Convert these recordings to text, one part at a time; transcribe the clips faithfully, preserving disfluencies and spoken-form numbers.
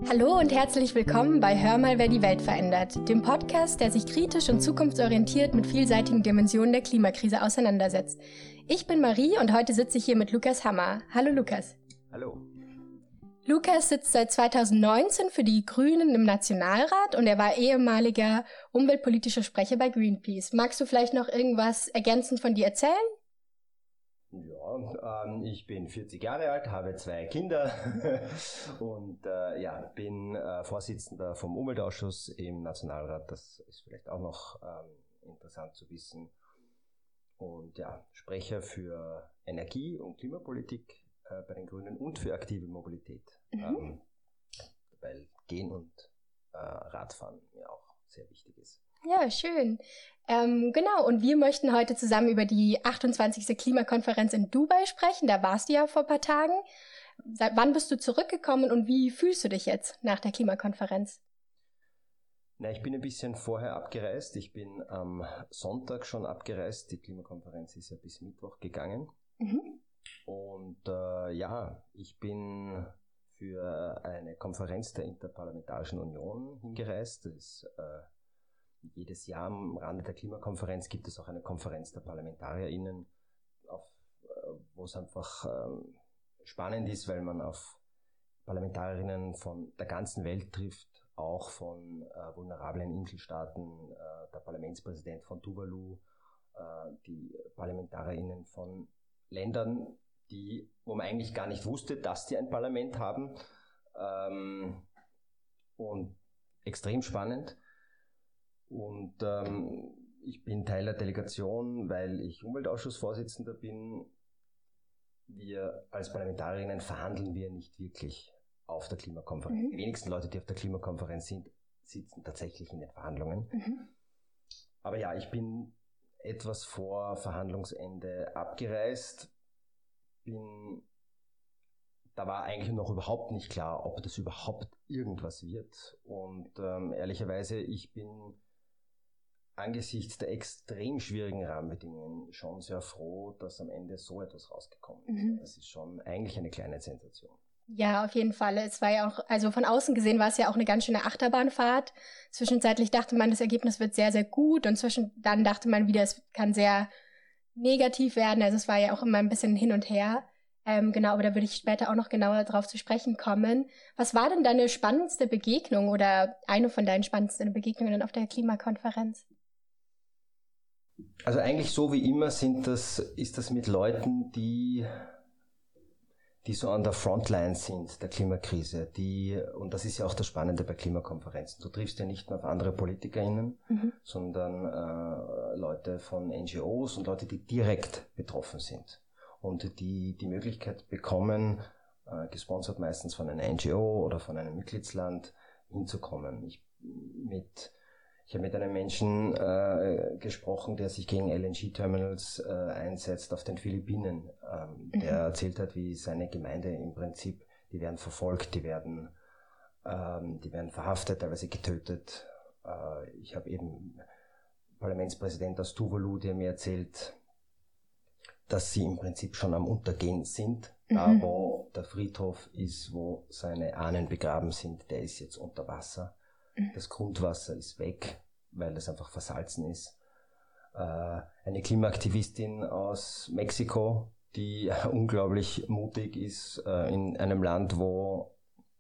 Hallo und herzlich willkommen bei Hör mal, wer die Welt verändert, dem Podcast, der sich kritisch und zukunftsorientiert mit vielseitigen Dimensionen der Klimakrise auseinandersetzt. Ich bin Marie und heute sitze ich hier mit Lukas Hammer. Hallo Lukas. Hallo. Lukas sitzt seit zweitausendneunzehn für die Grünen im Nationalrat und er war ehemaliger umweltpolitischer Sprecher bei Greenpeace. Magst du vielleicht noch irgendwas ergänzend von dir erzählen? Ja, ähm, ich bin vierzig Jahre alt, habe zwei Kinder und äh, ja, bin äh, Vorsitzender vom Umweltausschuss im Nationalrat. Das ist vielleicht auch noch ähm, interessant zu wissen. Und ja, Sprecher für Energie- und Klimapolitik äh, bei den Grünen und für aktive Mobilität. Mhm. Ähm, weil Gehen und äh, Radfahren mir auch sehr wichtig ist. Ja, schön. Ähm, genau, und wir möchten heute zusammen über die achtundzwanzigste Klimakonferenz in Dubai sprechen. Da warst du ja vor ein paar Tagen. Seit wann bist du zurückgekommen und wie fühlst du dich jetzt nach der Klimakonferenz? Na, ich bin ein bisschen vorher abgereist. Ich bin am Sonntag schon abgereist. Die Klimakonferenz ist ja bis Mittwoch gegangen. Mhm. Und äh, ja, ich bin für eine Konferenz der Interparlamentarischen Union hingereist. Das ist äh, jedes Jahr am Rande der Klimakonferenz gibt es auch eine Konferenz der ParlamentarierInnen, auf, wo es einfach ähm, spannend ist, weil man auf Parlamentarierinnen von der ganzen Welt trifft, auch von äh, vulnerablen Inselstaaten, äh, der Parlamentspräsident von Tuvalu, äh, die ParlamentarierInnen von Ländern, die, wo man eigentlich gar nicht wusste, dass die ein Parlament haben, ähm, und extrem spannend. Und ähm, ich bin Teil der Delegation, weil ich Umweltausschussvorsitzender bin. Wir als Parlamentarierinnen verhandeln wir nicht wirklich auf der Klimakonferenz. Mhm. Die wenigsten Leute, die auf der Klimakonferenz sind, sitzen tatsächlich in den Verhandlungen. Mhm. Aber ja, ich bin etwas vor Verhandlungsende abgereist. Bin, da war eigentlich noch überhaupt nicht klar, ob das überhaupt irgendwas wird. Und ähm, ehrlicherweise, ich bin angesichts der extrem schwierigen Rahmenbedingungen schon sehr froh, dass am Ende so etwas rausgekommen ist. Mhm. Das ist schon eigentlich eine kleine Sensation. Ja, auf jeden Fall. Es war ja auch, also von außen gesehen war es ja auch eine ganz schöne Achterbahnfahrt. Zwischenzeitlich dachte man, das Ergebnis wird sehr, sehr gut und zwischen dann dachte man wieder, es kann sehr negativ werden. Also es war ja auch immer ein bisschen hin und her. Ähm, genau, aber da würde ich später auch noch genauer drauf zu sprechen kommen. Was war denn deine spannendste Begegnung oder eine von deinen spannendsten Begegnungen auf der Klimakonferenz? Also eigentlich so wie immer sind das, ist das mit Leuten, die, die so an der Frontline sind der Klimakrise. Die, und das ist ja auch das Spannende bei Klimakonferenzen. Du triffst ja nicht nur auf andere PolitikerInnen, mhm. sondern äh, Leute von N G Os und Leute, die direkt betroffen sind. Und die die Möglichkeit bekommen, äh, gesponsert meistens von einer N G O oder von einem Mitgliedsland, hinzukommen. Ich, mit Ich habe mit einem Menschen äh, gesprochen, der sich gegen L N G-Terminals äh, einsetzt auf den Philippinen. Ähm, mhm. Der erzählt hat, wie seine Gemeinde im Prinzip, die werden verfolgt, die werden, ähm, die werden verhaftet, teilweise getötet. Äh, ich habe eben Parlamentspräsident aus Tuvalu, der mir erzählt, dass sie im Prinzip schon am Untergehen sind. Mhm. Da, wo der Friedhof ist, wo seine Ahnen begraben sind, der ist jetzt unter Wasser. Das Grundwasser ist weg, weil es einfach versalzen ist. Äh, eine Klimaaktivistin aus Mexiko, die unglaublich mutig ist äh, in einem Land, wo,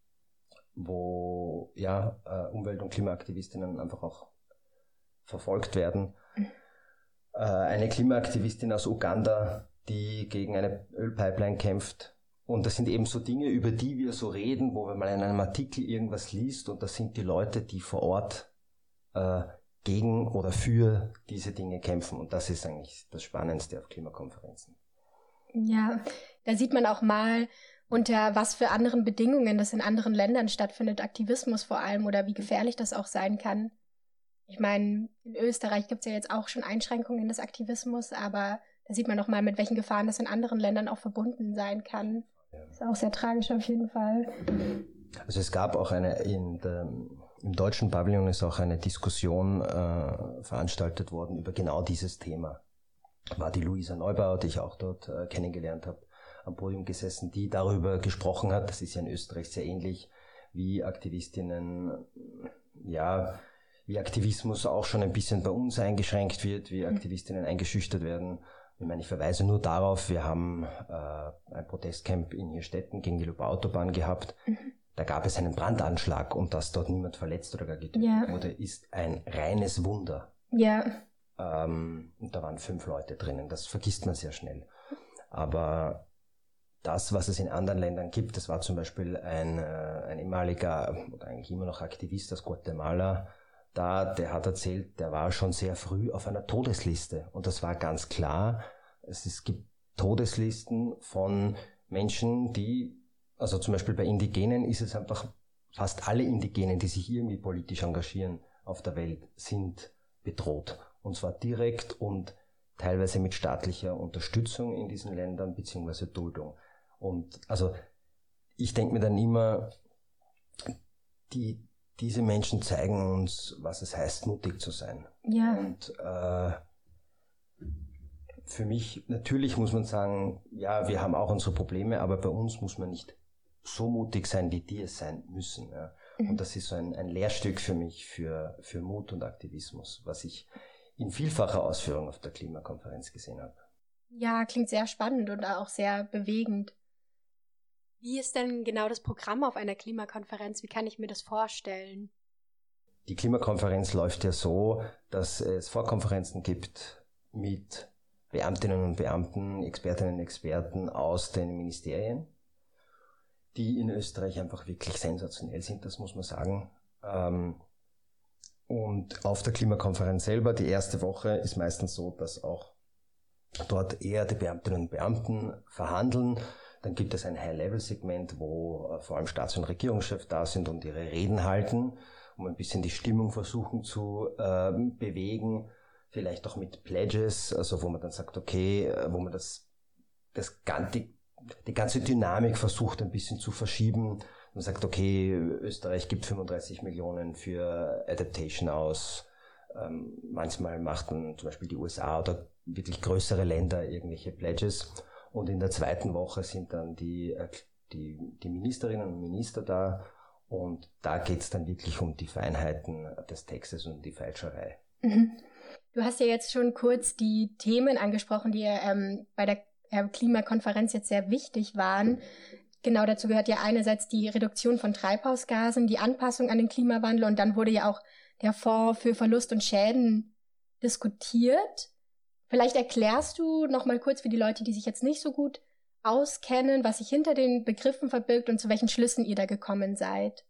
wo ja, äh, Umwelt- und Klimaaktivistinnen einfach auch verfolgt werden. Äh, eine Klimaaktivistin aus Uganda, die gegen eine Ölpipeline kämpft. Und das sind eben so Dinge, über die wir so reden, wo man mal in einem Artikel irgendwas liest und das sind die Leute, die vor Ort äh, gegen oder für diese Dinge kämpfen. Und das ist eigentlich das Spannendste auf Klimakonferenzen. Ja, da sieht man auch mal, unter was für anderen Bedingungen das in anderen Ländern stattfindet, Aktivismus vor allem, oder wie gefährlich das auch sein kann. Ich meine, in Österreich gibt es ja jetzt auch schon Einschränkungen des Aktivismus, aber da sieht man noch mal, mit welchen Gefahren das in anderen Ländern auch verbunden sein kann. Ja. Ist auch sehr tragisch auf jeden Fall. Also es gab auch eine, in der, im deutschen Pavillon ist auch eine Diskussion äh, veranstaltet worden über genau dieses Thema. War die Luisa Neubauer, die ich auch dort äh, kennengelernt habe, am Podium gesessen, die darüber gesprochen hat, das ist ja in Österreich sehr ähnlich, wie Aktivistinnen, ja, wie Aktivismus auch schon ein bisschen bei uns eingeschränkt wird, wie Aktivistinnen eingeschüchtert werden. Ich meine, ich verweise nur darauf, wir haben äh, ein Protestcamp in Hirstetten gegen die Lubau-Autobahn gehabt. Mhm. Da gab es einen Brandanschlag und dass dort niemand verletzt oder gar getötet ja. wurde, ist ein reines Wunder. Ja. Ähm, und da waren fünf Leute drinnen, das vergisst man sehr schnell. Aber das, was es in anderen Ländern gibt, das war zum Beispiel ein, äh, ein ehemaliger, oder eigentlich immer noch Aktivist aus Guatemala, da, der hat erzählt, der war schon sehr früh auf einer Todesliste. Und das war ganz klar, es, es gibt Todeslisten von Menschen, die, also zum Beispiel bei Indigenen ist es einfach, fast alle Indigenen, die sich irgendwie politisch engagieren auf der Welt, sind bedroht. Und zwar direkt und teilweise mit staatlicher Unterstützung in diesen Ländern, beziehungsweise Duldung. Und also ich denke mir dann immer, die Diese Menschen zeigen uns, was es heißt, mutig zu sein. Ja. Und äh, für mich, natürlich muss man sagen, ja, wir haben auch unsere Probleme, aber bei uns muss man nicht so mutig sein, wie die es sein müssen. Ja. Mhm. Und das ist so ein, ein Lehrstück für mich, für, für Mut und Aktivismus, was ich in vielfacher Ausführung auf der Klimakonferenz gesehen habe. Ja, klingt sehr spannend und auch sehr bewegend. Wie ist denn genau das Programm auf einer Klimakonferenz? Wie kann ich mir das vorstellen? Die Klimakonferenz läuft ja so, dass es Vorkonferenzen gibt mit Beamtinnen und Beamten, Expertinnen und Experten aus den Ministerien, die in Österreich einfach wirklich sensationell sind, das muss man sagen. Und auf der Klimakonferenz selber, die erste Woche, ist meistens so, dass auch dort eher die Beamtinnen und Beamten verhandeln. Dann gibt es ein High-Level-Segment, wo äh, vor allem Staats- und Regierungschefs da sind und ihre Reden halten, um ein bisschen die Stimmung versuchen zu äh, bewegen, vielleicht auch mit Pledges, also wo man dann sagt, okay, äh, wo man das, das die, die ganze Dynamik versucht ein bisschen zu verschieben. Man sagt, okay, Österreich gibt fünfunddreißig Millionen für Adaptation aus. Ähm, manchmal macht dann zum Beispiel die U S A oder wirklich größere Länder irgendwelche Pledges. Und in der zweiten Woche sind dann die, die, die Ministerinnen und Minister da und da geht es dann wirklich um die Feinheiten des Textes und die Fälscherei. Mhm. Du hast ja jetzt schon kurz die Themen angesprochen, die ähm, bei der äh, Klimakonferenz jetzt sehr wichtig waren. Genau, dazu gehört ja einerseits die Reduktion von Treibhausgasen, die Anpassung an den Klimawandel und dann wurde ja auch der Fonds für Verlust und Schäden diskutiert. Vielleicht erklärst du noch mal kurz für die Leute, die sich jetzt nicht so gut auskennen, was sich hinter den Begriffen verbirgt und zu welchen Schlüssen ihr da gekommen seid.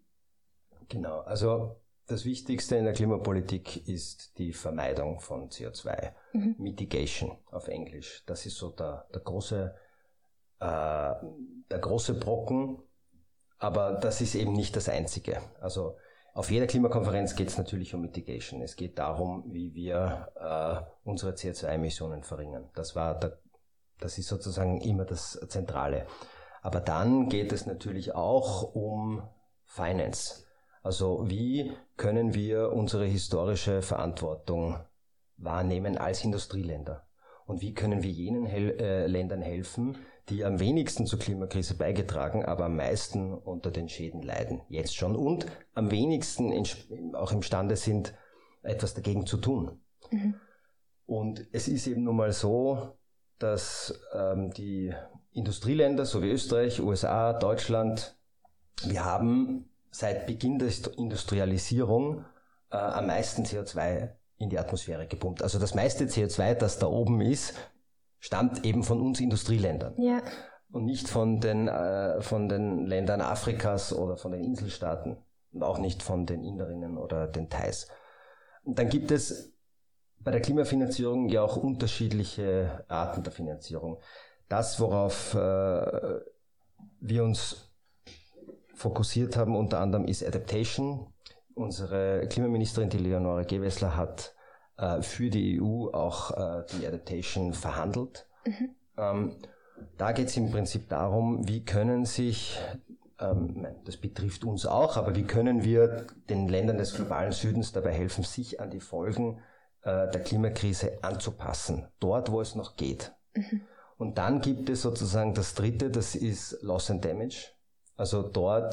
Genau, also das Wichtigste in der Klimapolitik ist die Vermeidung von C O zwei. Mhm. Mitigation auf Englisch. Das ist so der, der, große, äh, der große Brocken, aber das ist eben nicht das Einzige. Also auf jeder Klimakonferenz geht es natürlich um Mitigation. Es geht darum, wie wir äh, unsere C O zwei Emissionen verringern. Das war der, das ist sozusagen immer das Zentrale. Aber dann geht es natürlich auch um Finance. Also wie können wir unsere historische Verantwortung wahrnehmen als Industrieländer? Und wie können wir jenen Hel- äh, Ländern helfen, die am wenigsten zur Klimakrise beigetragen, aber am meisten unter den Schäden leiden, jetzt schon, und am wenigsten in, auch imstande sind, etwas dagegen zu tun. Mhm. Und es ist eben nun mal so, dass ähm, die Industrieländer, so wie Österreich, U S A, Deutschland, wir haben seit Beginn der Industrialisierung äh, am meisten C O zwei in die Atmosphäre gepumpt. Also das meiste C O zwei, das da oben ist, stammt eben von uns Industrieländern. Ja. Und nicht von den, äh, von den Ländern Afrikas oder von den Inselstaaten und auch nicht von den Inderinnen oder den Thais. Und dann gibt es bei der Klimafinanzierung ja auch unterschiedliche Arten der Finanzierung. Das, worauf äh, wir uns fokussiert haben, unter anderem ist Adaptation. Unsere Klimaministerin, die Leonore Gewessler, hat äh, für die E U auch äh, die Adaptation verhandelt. Mhm. Ähm, da geht es im Prinzip darum, wie können sich, ähm, das betrifft uns auch, aber wie können wir den Ländern des globalen Südens dabei helfen, sich an die Folgen äh, der Klimakrise anzupassen, dort, wo es noch geht. Mhm. Und dann gibt es sozusagen das Dritte, das ist Loss and Damage. Also dort,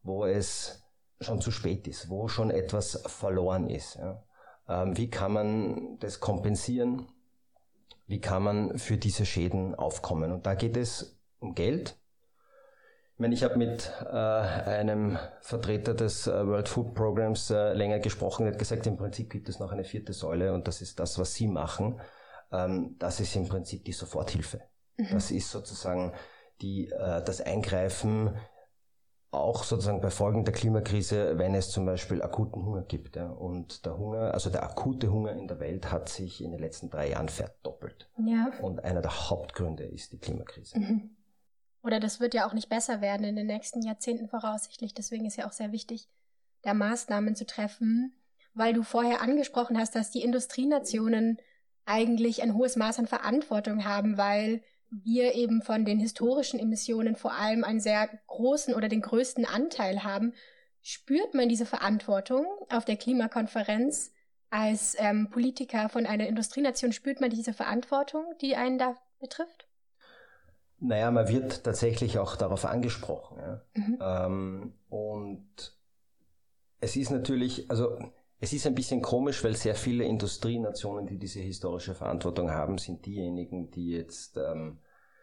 wo es schon zu spät ist, wo schon etwas verloren ist. Ja. Ähm, wie kann man das kompensieren? Wie kann man für diese Schäden aufkommen? Und da geht es um Geld. Ich meine, ich habe mit äh, einem Vertreter des äh, World Food Programs äh, länger gesprochen, der hat gesagt, im Prinzip gibt es noch eine vierte Säule und das ist das, was Sie machen. Ähm, das ist im Prinzip die Soforthilfe. Mhm. Das ist sozusagen die, äh, das Eingreifen auch sozusagen bei Folgen der Klimakrise, wenn es zum Beispiel akuten Hunger gibt. Ja. Und der Hunger, also der akute Hunger in der Welt hat sich in den letzten drei Jahren verdoppelt. Ja. Und einer der Hauptgründe ist die Klimakrise. Mhm. Oder das wird ja auch nicht besser werden in den nächsten Jahrzehnten voraussichtlich. Deswegen ist ja auch sehr wichtig, da Maßnahmen zu treffen, weil du vorher angesprochen hast, dass die Industrienationen eigentlich ein hohes Maß an Verantwortung haben, weil wir eben von den historischen Emissionen vor allem einen sehr großen oder den größten Anteil haben. Spürt man diese Verantwortung auf der Klimakonferenz als ähm, Politiker von einer Industrienation? Spürt man diese Verantwortung, die einen da betrifft? Naja, man wird tatsächlich auch darauf angesprochen. Ja. Mhm. Ähm, und es ist natürlich, also es ist ein bisschen komisch, weil sehr viele Industrienationen, die diese historische Verantwortung haben, sind diejenigen, die jetzt ähm,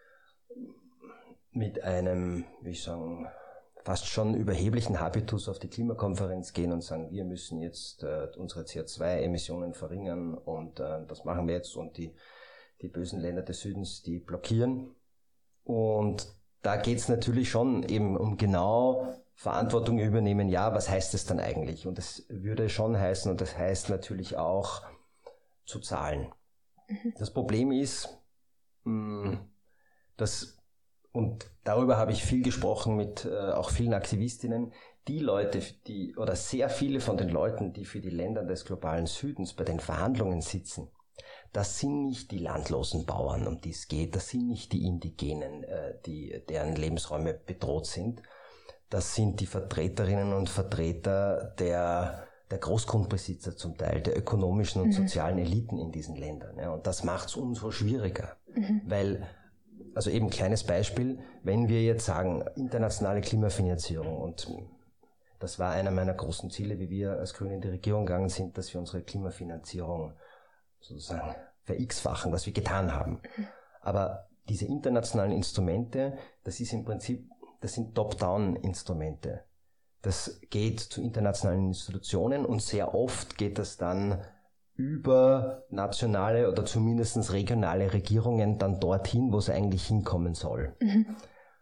mit einem, wie ich sagen, fast schon überheblichen Habitus auf die Klimakonferenz gehen und sagen, wir müssen jetzt äh, unsere C O zwei Emissionen verringern und äh, das machen wir jetzt und die, die bösen Länder des Südens, die blockieren. Und da geht es natürlich schon eben um genau Verantwortung übernehmen. Ja, was heißt das dann eigentlich? Und das würde schon heißen, und das heißt natürlich auch zu zahlen. Mhm. Das Problem ist, dass, und darüber habe ich viel gesprochen mit äh, auch vielen Aktivistinnen, die Leute, die oder sehr viele von den Leuten, die für die Länder des globalen Südens bei den Verhandlungen sitzen, das sind nicht die landlosen Bauern, um die es geht, das sind nicht die Indigenen, äh, die, deren Lebensräume bedroht sind. Das sind die Vertreterinnen und Vertreter der, der Großgrundbesitzer zum Teil, der ökonomischen und mhm. sozialen Eliten in diesen Ländern. Ja, und das macht es umso schwieriger, mhm. weil, also eben kleines Beispiel, wenn wir jetzt sagen, internationale Klimafinanzierung, und das war einer meiner großen Ziele, wie wir als Grüne in die Regierung gegangen sind, dass wir unsere Klimafinanzierung sozusagen ver-x-fachen, was wir getan haben. Aber diese internationalen Instrumente, das ist im Prinzip, das sind Top-Down-Instrumente. Das geht zu internationalen Institutionen und sehr oft geht das dann über nationale oder zumindest regionale Regierungen dann dorthin, wo es eigentlich hinkommen soll. Mhm.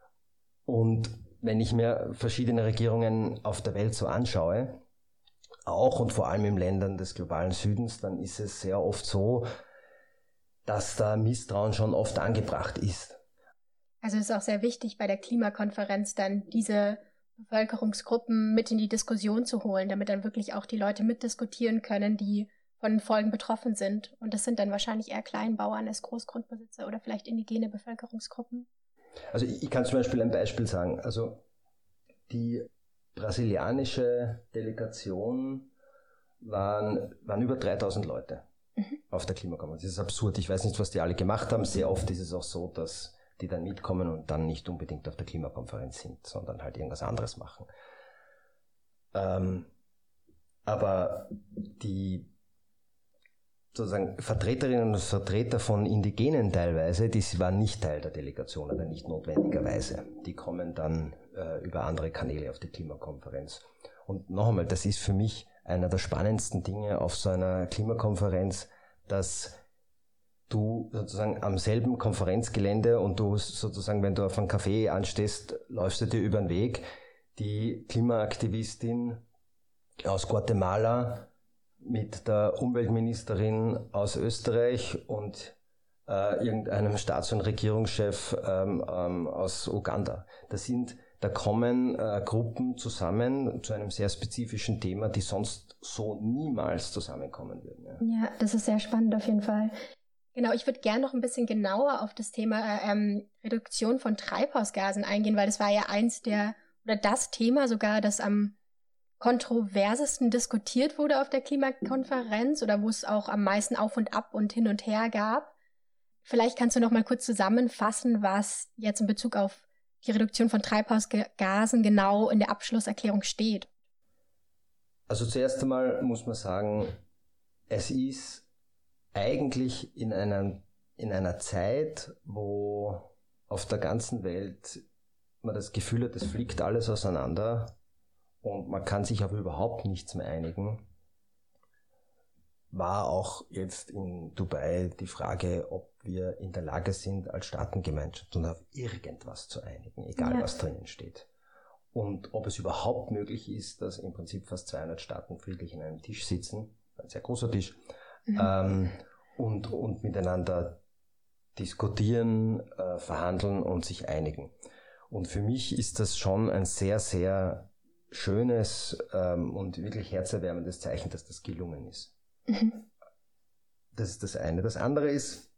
Und wenn ich mir verschiedene Regierungen auf der Welt so anschaue, auch und vor allem in Ländern des globalen Südens, dann ist es sehr oft so, dass da Misstrauen schon oft angebracht ist. Also es ist auch sehr wichtig, bei der Klimakonferenz dann diese Bevölkerungsgruppen mit in die Diskussion zu holen, damit dann wirklich auch die Leute mitdiskutieren können, die von den Folgen betroffen sind. Und das sind dann wahrscheinlich eher Kleinbauern als Großgrundbesitzer oder vielleicht indigene Bevölkerungsgruppen. Also ich kann zum Beispiel ein Beispiel sagen. Also die brasilianische Delegation waren, waren über dreitausend Leute mhm. auf der Klimakonferenz. Das ist absurd. Ich weiß nicht, was die alle gemacht haben. Sehr oft ist es auch so, dass die dann mitkommen und dann nicht unbedingt auf der Klimakonferenz sind, sondern halt irgendwas anderes machen. Ähm, aber die sozusagen Vertreterinnen und Vertreter von Indigenen teilweise, die waren nicht Teil der Delegation oder nicht notwendigerweise. Die kommen dann äh, über andere Kanäle auf die Klimakonferenz. Und noch einmal, das ist für mich einer der spannendsten Dinge auf so einer Klimakonferenz, dass du sozusagen am selben Konferenzgelände und du sozusagen, wenn du auf einen Café anstehst, läufst du dir über den Weg. Die Klimaaktivistin aus Guatemala mit der Umweltministerin aus Österreich und äh, irgendeinem Staats- und Regierungschef ähm, ähm, aus Uganda. Das sind, da kommen äh, Gruppen zusammen zu einem sehr spezifischen Thema, die sonst so niemals zusammenkommen würden. Ja, ja, das ist sehr spannend auf jeden Fall. Genau, ich würde gerne noch ein bisschen genauer auf das Thema ähm, Reduktion von Treibhausgasen eingehen, weil das war ja eins der, oder das Thema sogar, das am kontroversesten diskutiert wurde auf der Klimakonferenz oder wo es auch am meisten Auf und Ab und hin und her gab. Vielleicht kannst du noch mal kurz zusammenfassen, was jetzt in Bezug auf die Reduktion von Treibhausgasen genau in der Abschlusserklärung steht? Also zuerst einmal muss man sagen, es ist eigentlich in einer, in einer Zeit, wo auf der ganzen Welt man das Gefühl hat, es fliegt alles auseinander und man kann sich auf überhaupt nichts mehr einigen, war auch jetzt in Dubai die Frage, ob wir in der Lage sind, als Staatengemeinschaft und auf irgendwas zu einigen, egal ja. was drinnen steht. Und ob es überhaupt möglich ist, dass im Prinzip fast zweihundert Staaten friedlich an einem Tisch sitzen, ein sehr großer Tisch, mhm. ähm, und, und miteinander diskutieren, äh, verhandeln und sich einigen. Und für mich ist das schon ein sehr, sehr schönes ähm, und wirklich herzerwärmendes Zeichen, dass das gelungen ist. Mhm. Das ist das eine. Das andere ist,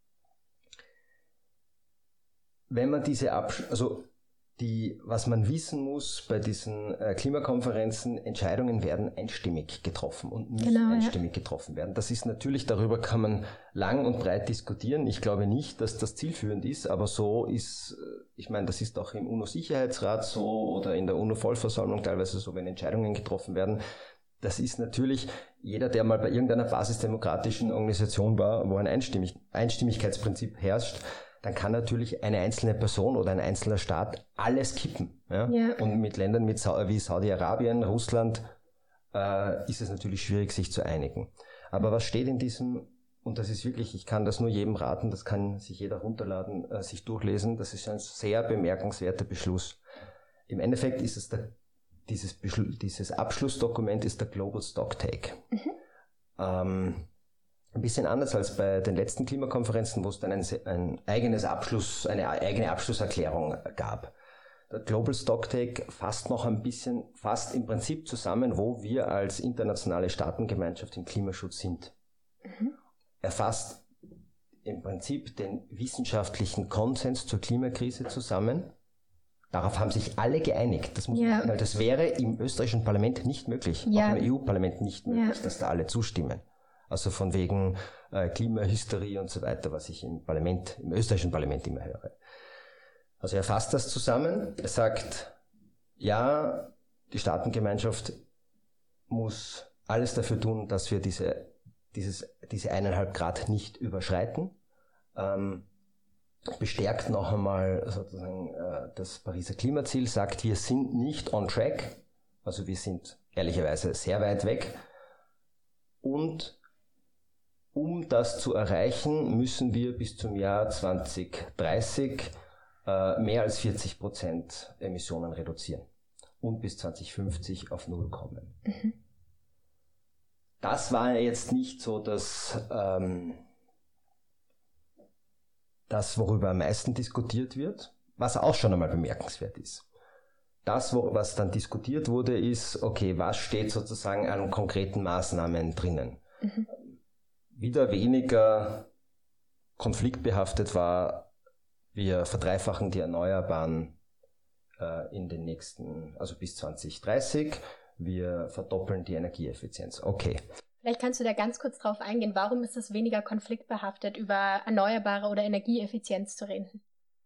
wenn man diese Absch- also die, was man wissen muss bei diesen äh, Klimakonferenzen, Entscheidungen werden einstimmig getroffen und müssen genau, einstimmig ja. getroffen werden. Das ist natürlich, darüber kann man lang und breit diskutieren. Ich glaube nicht, dass das zielführend ist, aber so ist, ich meine, das ist auch im UNO-Sicherheitsrat so oder in der UNO-Vollversammlung teilweise so, wenn Entscheidungen getroffen werden. Das ist natürlich, jeder, der mal bei irgendeiner basisdemokratischen Organisation war, wo ein Einstimmig- Einstimmigkeitsprinzip herrscht, dann kann natürlich eine einzelne Person oder ein einzelner Staat alles kippen. Ja? Ja. Und mit Ländern mit Sa- wie Saudi-Arabien, Russland, äh, ist es natürlich schwierig, sich zu einigen. Aber was steht in diesem, und das ist wirklich, ich kann das nur jedem raten, das kann sich jeder runterladen, äh, sich durchlesen, das ist ein sehr bemerkenswerter Beschluss. Im Endeffekt ist es der, dieses, Beschlu- dieses Abschlussdokument ist der Global Stocktake. Mhm. Ähm, Ein bisschen anders als bei den letzten Klimakonferenzen, wo es dann ein, ein eigenes Abschluss, eine eigene Abschlusserklärung gab. Der Global Stocktake fasst noch ein bisschen, fasst im Prinzip zusammen, wo wir als internationale Staatengemeinschaft im Klimaschutz sind. Mhm. Er fasst im Prinzip den wissenschaftlichen Konsens zur Klimakrise zusammen. Darauf haben sich alle geeinigt. Das, muss ja. man, das wäre im österreichischen Parlament nicht möglich, ja. auch im E U-Parlament nicht möglich, ja. dass da alle zustimmen. Also von wegen äh, Klimahysterie und so weiter, was ich im Parlament, im österreichischen Parlament immer höre. Also er fasst das zusammen. Er sagt, ja, die Staatengemeinschaft muss alles dafür tun, dass wir diese, dieses, diese eineinhalb Grad nicht überschreiten. Ähm, bestärkt noch einmal sozusagen äh, das Pariser Klimaziel, sagt, wir sind nicht on track. Also wir sind ehrlicherweise sehr weit weg. Und um das zu erreichen, müssen wir bis zum Jahr zwanzig dreißig äh, mehr als vierzig Prozent Emissionen reduzieren und bis zwanzig fünfzig auf Null kommen. Mhm. Das war jetzt nicht so das, ähm, das, worüber am meisten diskutiert wird, was auch schon einmal bemerkenswert ist. Das, was dann diskutiert wurde, ist, okay, was steht sozusagen an konkreten Maßnahmen drinnen? Mhm. Wieder weniger konfliktbehaftet war, wir verdreifachen die Erneuerbaren äh, in den nächsten, also bis zwanzig dreißig, wir verdoppeln die Energieeffizienz. Okay. Vielleicht kannst du da ganz kurz drauf eingehen, warum ist es weniger konfliktbehaftet, über Erneuerbare oder Energieeffizienz zu reden?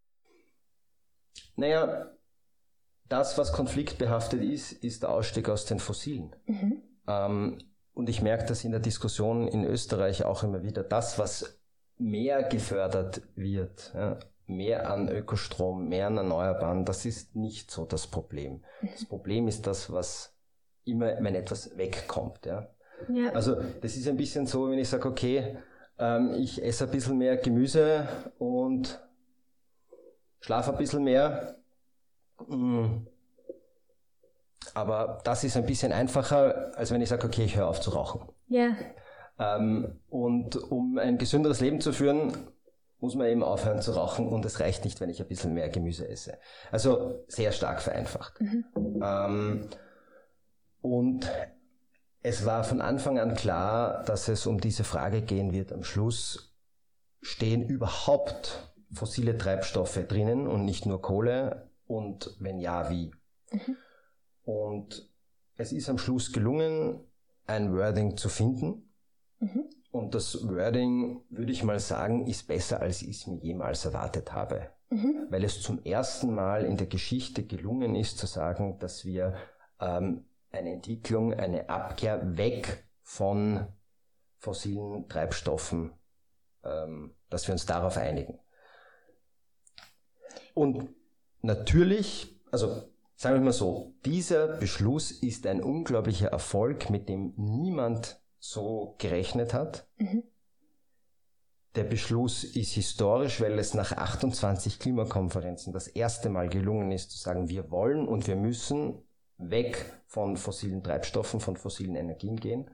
Naja, das, was konfliktbehaftet ist, ist der Ausstieg aus den Fossilen. Mhm. Ähm, Und ich merke das in der Diskussion in Österreich auch immer wieder, das, was mehr gefördert wird, ja, mehr an Ökostrom, mehr an Erneuerbaren, das ist nicht so das Problem. Das Problem ist das, was immer, wenn etwas wegkommt. Ja. Ja. Also das ist ein bisschen so, wenn ich sage, okay, ähm, ich esse ein bisschen mehr Gemüse und schlafe ein bisschen mehr. Mm. Aber das ist ein bisschen einfacher, als wenn ich sage, okay, ich höre auf zu rauchen. Ja. Ähm, und um ein gesünderes Leben zu führen, muss man eben aufhören zu rauchen und es reicht nicht, wenn ich ein bisschen mehr Gemüse esse. Also sehr stark vereinfacht. Mhm. Ähm, und es war von Anfang an klar, dass es um diese Frage gehen wird. Am Schluss stehen überhaupt fossile Treibstoffe drinnen und nicht nur Kohle? Und wenn ja, wie? Mhm. Und es ist am Schluss gelungen, ein Wording zu finden. Mhm. Und das Wording, würde ich mal sagen, ist besser, als ich es mir jemals erwartet habe. Mhm. Weil es zum ersten Mal in der Geschichte gelungen ist, zu sagen, dass wir ähm, eine Entwicklung, eine Abkehr weg von fossilen Treibstoffen, ähm, dass wir uns darauf einigen. Und natürlich, also sagen wir mal so, dieser Beschluss ist ein unglaublicher Erfolg, mit dem niemand so gerechnet hat. Mhm. Der Beschluss ist historisch, weil es nach achtundzwanzig Klimakonferenzen das erste Mal gelungen ist, zu sagen, wir wollen und wir müssen weg von fossilen Treibstoffen, von fossilen Energien gehen.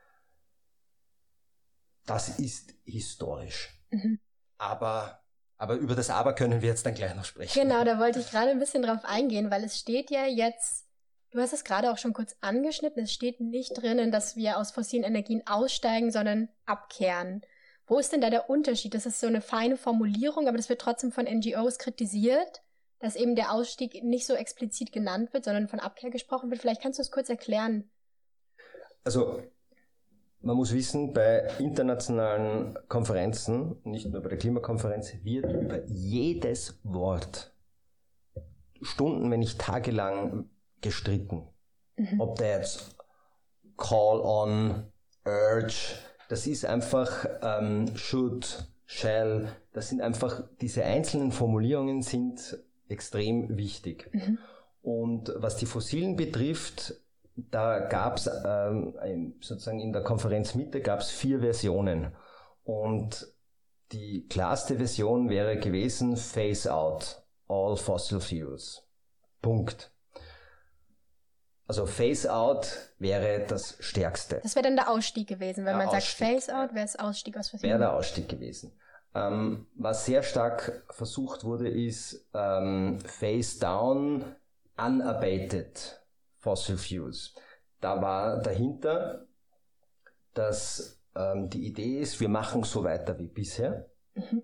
Das ist historisch. Mhm. Aber, aber über das Aber können wir jetzt dann gleich noch sprechen. Genau, da wollte ich gerade ein bisschen drauf eingehen, weil es steht ja jetzt, du hast es gerade auch schon kurz angeschnitten, es steht nicht drinnen, dass wir aus fossilen Energien aussteigen, sondern abkehren. Wo ist denn da der Unterschied? Das ist so eine feine Formulierung, aber das wird trotzdem von N G Os kritisiert, dass eben der Ausstieg nicht so explizit genannt wird, sondern von Abkehr gesprochen wird. Vielleicht kannst du es kurz erklären. Also, man muss wissen, bei internationalen Konferenzen, nicht nur bei der Klimakonferenz, wird über jedes Wort Stunden, wenn nicht tagelang gestritten. Mhm. Ob der jetzt Call on, Urge, das ist einfach ähm, Should, Shall, das sind einfach, diese einzelnen Formulierungen sind extrem wichtig. Mhm. Und was die Fossilen betrifft, da gab es ähm, sozusagen in der Konferenzmitte gab es vier Versionen. Und die klarste Version wäre gewesen, Phase out all fossil fuels. Punkt. Also Phase out wäre das Stärkste. Das wäre dann der Ausstieg gewesen. Wenn der man Ausstieg. sagt Phase out, wäre es Ausstieg aus Fossilen. Wäre der Ausstieg gewesen. Ähm, was sehr stark versucht wurde, ist ähm, Phase down unabated Fossil Fuels. Da war dahinter, dass ähm, die Idee ist, wir machen so weiter wie bisher mhm.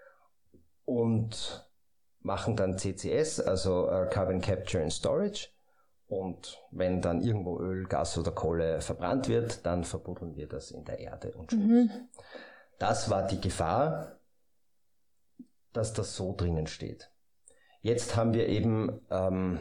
und machen dann C C S, also uh, Carbon Capture and Storage. Und wenn dann irgendwo Öl, Gas oder Kohle verbrannt wird, dann verbuddeln wir das in der Erde und Schluss. Mhm. Das war die Gefahr, dass das so drinnen steht. Jetzt haben wir eben ähm,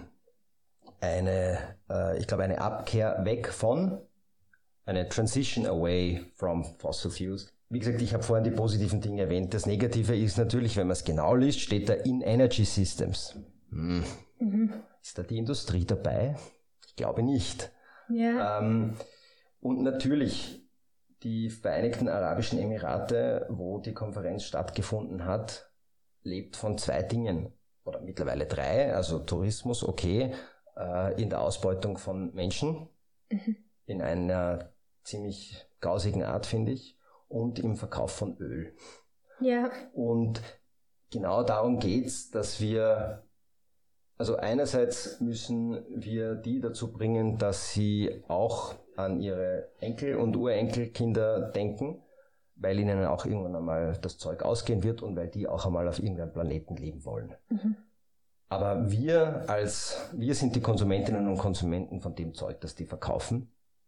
eine, äh, ich glaube, eine Abkehr weg von, eine Transition away from fossil fuels. Wie gesagt, ich habe vorhin die positiven Dinge erwähnt. Das Negative ist natürlich, wenn man es genau liest, steht da in Energy Systems. Hm. Mhm. Ist da die Industrie dabei? Ich glaube nicht. Ja. Ähm, und natürlich die Vereinigten Arabischen Emirate, wo die Konferenz stattgefunden hat, lebt von zwei Dingen. Oder mittlerweile drei. Also Tourismus, okay. Äh, in der Ausbeutung von Menschen. Mhm. In einer ziemlich grausigen Art, finde ich. Und im Verkauf von Öl. Ja. Und genau darum geht's, dass wir, also einerseits müssen wir die dazu bringen, dass sie auch an ihre Enkel- und Urenkelkinder denken, weil ihnen auch irgendwann einmal das Zeug ausgehen wird und weil die auch einmal auf irgendeinem Planeten leben wollen. Mhm. Aber wir als, wir sind die Konsumentinnen und Konsumenten von dem Zeug, das die verkaufen.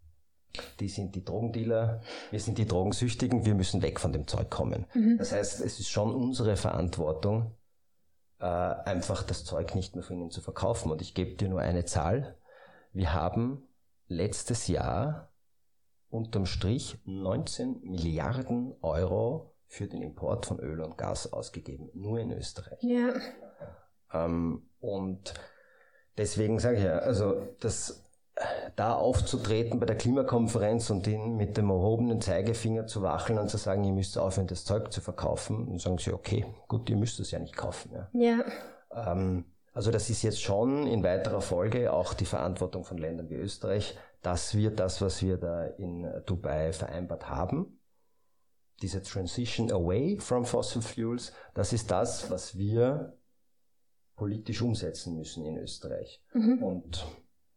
Die sind die Drogendealer, wir sind die Drogensüchtigen, wir müssen weg von dem Zeug kommen. Mhm. Das heißt, es ist schon unsere Verantwortung, äh, einfach das Zeug nicht mehr von ihnen zu verkaufen. Und ich gebe dir nur eine Zahl. Wir haben letztes Jahr unterm Strich neunzehn Milliarden Euro für den Import von Öl und Gas ausgegeben, nur in Österreich. Ja. Ähm, und deswegen sage ich ja, also das da aufzutreten bei der Klimakonferenz und ihnen mit dem erhobenen Zeigefinger zu wacheln und zu sagen, ihr müsst aufhören, das Zeug zu verkaufen, und sagen sie, okay, gut, ihr müsst es ja nicht kaufen. Ja. Ja. Ähm, also das ist jetzt schon in weiterer Folge auch die Verantwortung von Ländern wie Österreich, dass wir das, was wir da in Dubai vereinbart haben, diese Transition away from fossil fuels, das ist das, was wir politisch umsetzen müssen in Österreich. Mhm. Und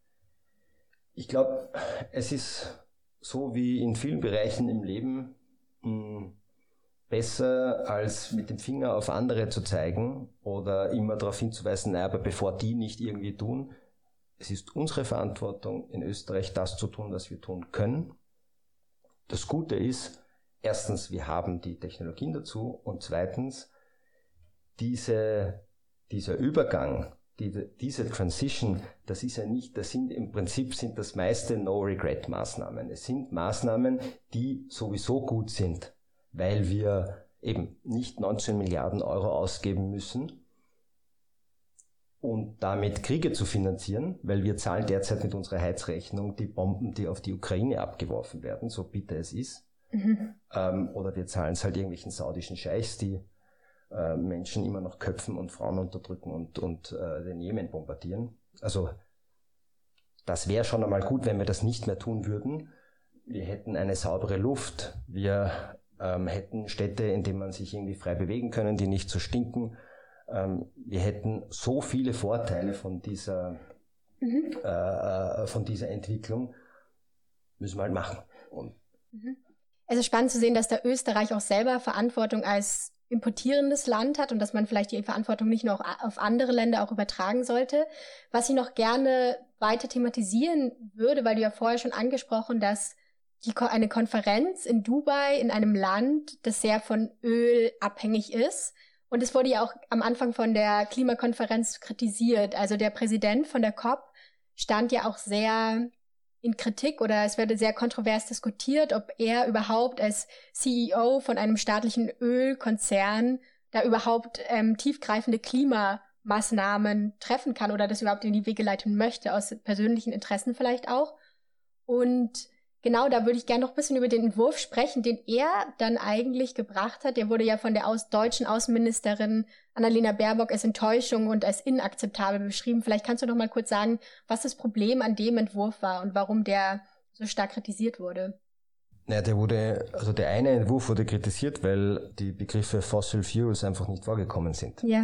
ich glaube, es ist so wie in vielen Bereichen im Leben mh, besser, als mit dem Finger auf andere zu zeigen oder immer darauf hinzuweisen, naja, aber bevor die nicht irgendwie tun, es ist unsere Verantwortung in Österreich, das zu tun, was wir tun können. Das Gute ist, erstens, wir haben die Technologien dazu und zweitens, diese, dieser Übergang, die, diese Transition, das ist ja nicht, das sind im Prinzip sind das meiste No-Regret-Maßnahmen. Es sind Maßnahmen, die sowieso gut sind, weil wir eben nicht neunzehn Milliarden Euro ausgeben müssen, um damit Kriege zu finanzieren, weil wir zahlen derzeit mit unserer Heizrechnung die Bomben, die auf die Ukraine abgeworfen werden, so bitter es ist. Mhm. Ähm, oder wir zahlen es halt irgendwelchen saudischen Scheichs, die äh, Menschen immer noch köpfen und Frauen unterdrücken und, und äh, den Jemen bombardieren. Also das wäre schon einmal gut, wenn wir das nicht mehr tun würden. Wir hätten eine saubere Luft, wir ähm, hätten Städte, in denen man sich irgendwie frei bewegen können, die nicht so stinken. Ähm, wir hätten so viele Vorteile von dieser, mhm. äh, von dieser Entwicklung, müssen wir halt machen. Und mhm. Es ist spannend zu sehen, dass der Österreich auch selber Verantwortung als importierendes Land hat und dass man vielleicht die Verantwortung nicht nur auf andere Länder auch übertragen sollte. Was ich noch gerne weiter thematisieren würde, weil du ja vorher schon angesprochen, dass die, eine Konferenz in Dubai, in einem Land, das sehr von Öl abhängig ist. Und es wurde ja auch am Anfang von der Klimakonferenz kritisiert. Also der Präsident von der COP stand ja auch sehr in Kritik oder es wurde sehr kontrovers diskutiert, ob er überhaupt als C E O von einem staatlichen Ölkonzern da überhaupt ähm, tiefgreifende Klimamaßnahmen treffen kann oder das überhaupt in die Wege leiten möchte, aus persönlichen Interessen vielleicht auch. Und genau, da würde ich gerne noch ein bisschen über den Entwurf sprechen, den er dann eigentlich gebracht hat. Der wurde ja von der aus- deutschen Außenministerin Annalena Baerbock als Enttäuschung und als inakzeptabel beschrieben. Vielleicht kannst du noch mal kurz sagen, was das Problem an dem Entwurf war und warum der so stark kritisiert wurde. Ja, der wurde, also der eine Entwurf wurde kritisiert, weil die Begriffe Fossil Fuels einfach nicht vorgekommen sind. Ja.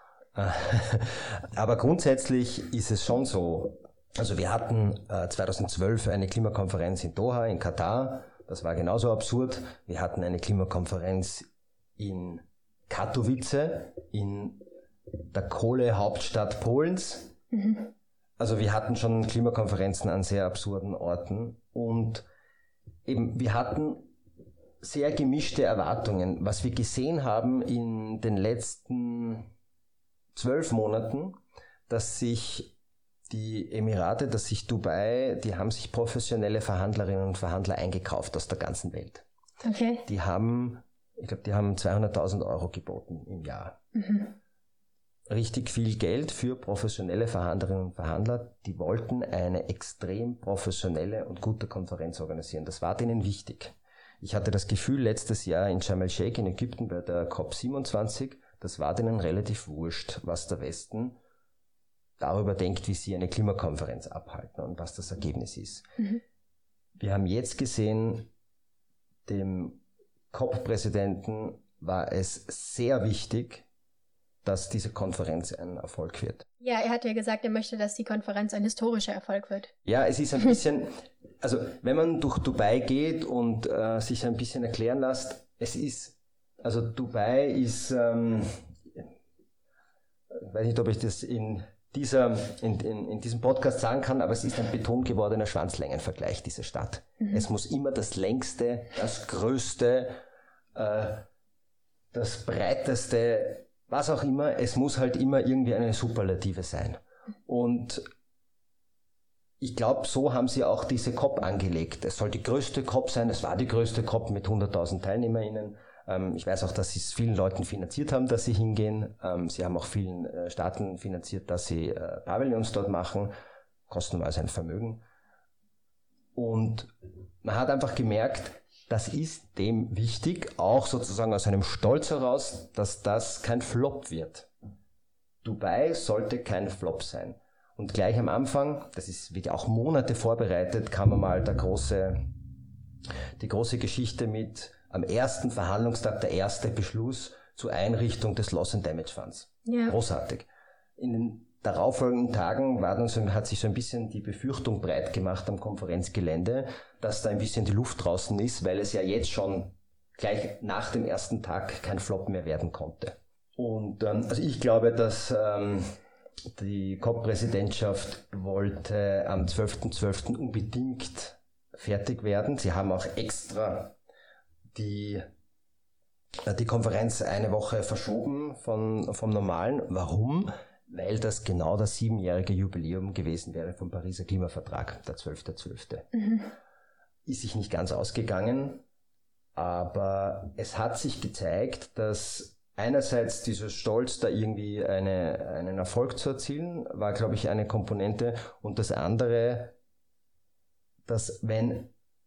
Aber grundsätzlich ist es schon so. Also wir hatten äh, zweitausendzwölf eine Klimakonferenz in Doha, in Katar. Das war genauso absurd. Wir hatten eine Klimakonferenz in Katowice, in der Kohlehauptstadt Polens. Mhm. Also wir hatten schon Klimakonferenzen an sehr absurden Orten. Und eben, wir hatten sehr gemischte Erwartungen. Was wir gesehen haben in den letzten zwölf Monaten, dass sich die Emirate, dass sich Dubai, die haben sich professionelle Verhandlerinnen und Verhandler eingekauft aus der ganzen Welt. Okay. Die haben, ich glaube, die haben zweihunderttausend Euro geboten im Jahr. Mhm. Richtig viel Geld für professionelle Verhandlerinnen und Verhandler. Die wollten eine extrem professionelle und gute Konferenz organisieren. Das war denen wichtig. Ich hatte das Gefühl, letztes Jahr in Sharm el-Sheikh in Ägypten bei der COP siebenundzwanzig, das war denen relativ wurscht, was der Westen darüber denkt, wie sie eine Klimakonferenz abhalten und was das Ergebnis ist. Mhm. Wir haben jetzt gesehen, dem COP-Präsidenten war es sehr wichtig, dass diese Konferenz ein Erfolg wird. Ja, er hat ja gesagt, er möchte, dass die Konferenz ein historischer Erfolg wird. Ja, es ist ein bisschen, also wenn man durch Dubai geht und äh, sich ein bisschen erklären lässt, es ist, also Dubai ist, ähm, ich weiß nicht, ob ich das in dieser, in, in, in diesem Podcast sagen kann, aber es ist ein betongewordener Schwanzlängenvergleich, diese Stadt. Mhm. Es muss immer das längste, das größte, äh, das breiteste, was auch immer, es muss halt immer irgendwie eine Superlative sein. Und ich glaube, so haben sie auch diese COP angelegt. Es soll die größte COP sein, es war die größte COP mit hunderttausend TeilnehmerInnen. Ähm, ich weiß auch, dass sie es vielen Leuten finanziert haben, dass sie hingehen. Ähm, sie haben auch vielen äh, Staaten finanziert, dass sie äh, Pavillons dort machen, kostenweise ein Vermögen. Und man hat einfach gemerkt, das ist dem wichtig, auch sozusagen aus einem Stolz heraus, dass das kein Flop wird. Dubai sollte kein Flop sein. Und gleich am Anfang, das ist, wird ja auch Monate vorbereitet, kam einmal der große, die große Geschichte mit am ersten Verhandlungstag, der erste Beschluss zur Einrichtung des Loss and Damage Funds. Ja. Großartig. In den darauffolgenden Tagen war dann so, hat sich so ein bisschen die Befürchtung breit gemacht am Konferenzgelände, dass da ein bisschen die Luft draußen ist, weil es ja jetzt schon gleich nach dem ersten Tag kein Flop mehr werden konnte. Und ähm, also ich glaube, dass ähm, die COP-Präsidentschaft wollte am zwölften zwölften unbedingt fertig werden. Sie haben auch extra die, die Konferenz eine Woche verschoben von, vom normalen. Warum? Weil das genau das siebenjährige Jubiläum gewesen wäre vom Pariser Klimavertrag, der zwölfter zwölfte Mhm. Ist sich nicht ganz ausgegangen, aber es hat sich gezeigt, dass einerseits dieser Stolz, da irgendwie eine, einen Erfolg zu erzielen, war, glaube ich, eine Komponente. Und das andere, dass wenn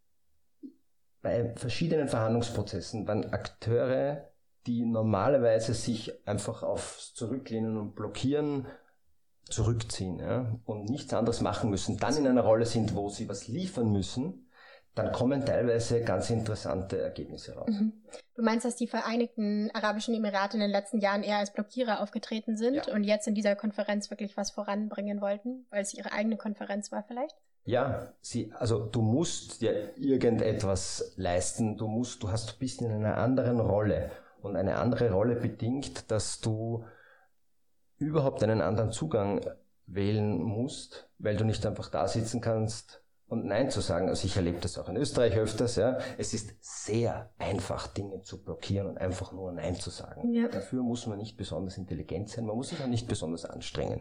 bei verschiedenen Verhandlungsprozessen, wenn Akteure, die normalerweise sich einfach aufs Zurücklehnen und Blockieren zurückziehen, ja, und nichts anderes machen müssen, dann in einer Rolle sind, wo sie was liefern müssen, dann kommen teilweise ganz interessante Ergebnisse raus. Mhm. Du meinst, dass die Vereinigten Arabischen Emirate in den letzten Jahren eher als Blockierer aufgetreten sind Ja. und jetzt in dieser Konferenz wirklich was voranbringen wollten, weil es ihre eigene Konferenz war vielleicht? Ja, sie, also du musst ja irgendetwas leisten, du musst, du hast, du bist in einer anderen Rolle. Und eine andere Rolle bedingt, dass du überhaupt einen anderen Zugang wählen musst, weil du nicht einfach da sitzen kannst und Nein zu sagen. Also ich erlebe das auch in Österreich öfters. Ja. Es ist sehr einfach, Dinge zu blockieren und einfach nur Nein zu sagen. Ja. Dafür muss man nicht besonders intelligent sein, man muss sich auch nicht besonders anstrengen.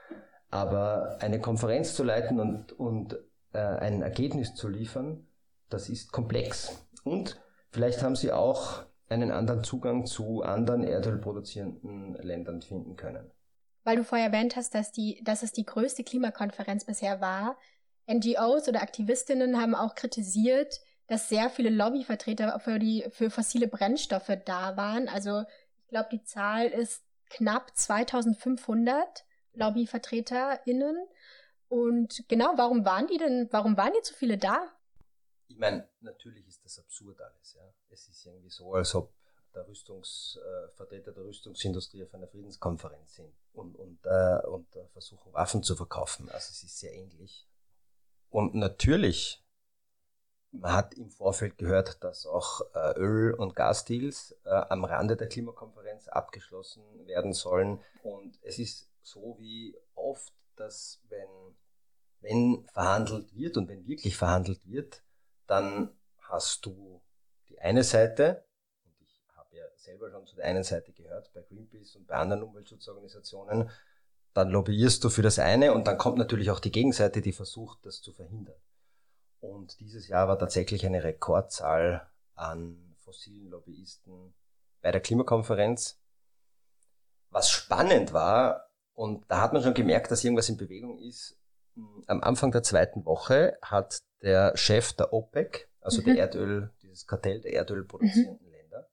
Aber eine Konferenz zu leiten und, und äh, ein Ergebnis zu liefern, das ist komplex. Und vielleicht haben sie auch einen anderen Zugang zu anderen erdölproduzierenden Ländern finden können. Weil du vorher erwähnt hast, dass, die, dass es die größte Klimakonferenz bisher war. N G Os oder Aktivistinnen haben auch kritisiert, dass sehr viele Lobbyvertreter für, die, für fossile Brennstoffe da waren. Also ich glaube, die Zahl ist knapp zweitausendfünfhundert LobbyvertreterInnen. Und genau, warum waren die denn, warum waren die so viele da? Ich meine, natürlich ist das absurd alles. Ja. Es ist irgendwie so, als ob der Rüstungs, äh, Vertreter der Rüstungsindustrie auf einer Friedenskonferenz sind und, und, äh, und äh, versuchen, Waffen zu verkaufen. Also es ist sehr ähnlich. Und natürlich, man hat im Vorfeld gehört, dass auch äh, Öl- und Gasdeals äh, am Rande der Klimakonferenz abgeschlossen werden sollen. Und es ist so wie oft, dass wenn, wenn verhandelt wird und wenn wirklich verhandelt wird, dann hast du die eine Seite, und ich habe ja selber schon zu der einen Seite gehört, bei Greenpeace und bei anderen Umweltschutzorganisationen, dann lobbyierst du für das eine und dann kommt natürlich auch die Gegenseite, die versucht, das zu verhindern. Und dieses Jahr war tatsächlich eine Rekordzahl an fossilen Lobbyisten bei der Klimakonferenz. Was spannend war, und da hat man schon gemerkt, dass irgendwas in Bewegung ist, am Anfang der zweiten Woche hat der Chef der OPEC, also mhm. der Erdöl, dieses Kartell der erdölproduzierenden mhm. Länder,